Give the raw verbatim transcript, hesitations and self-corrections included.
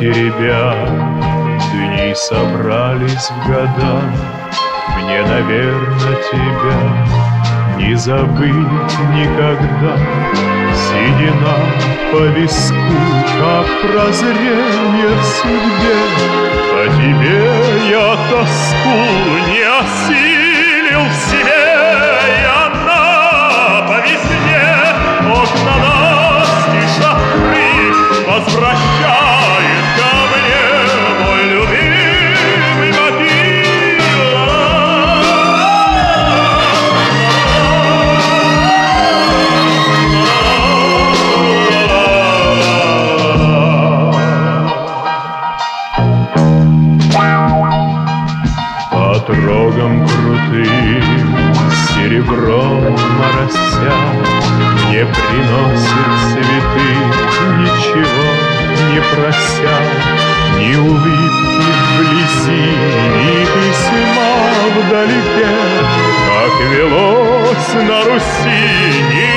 теребя, дни собрались в года. Мне, наверно, тебя не забыть никогда. Седина по виску, как прозрение в судьбе. По тебе я тоску не осилил в себе. И она по весне окна настежь открыть возвращает ко мне мой любимый мотив. По трогам крутым серебром морося мне приносит цветы, ничего не прося. Ни улыбки вблизи, ни письма вдалеке, как велось на Руси.